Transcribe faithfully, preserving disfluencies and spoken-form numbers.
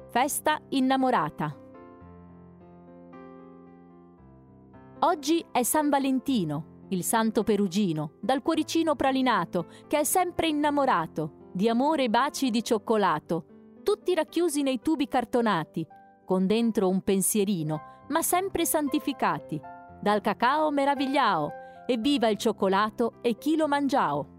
Festa innamorata. Oggi è San Valentino, il santo perugino, dal cuoricino pralinato, che è sempre innamorato, di amore e baci di cioccolato, tutti racchiusi nei tubi cartonati, con dentro un pensierino, ma sempre santificati. Dal cacao meravigliao, e viva il cioccolato e chi lo mangiao!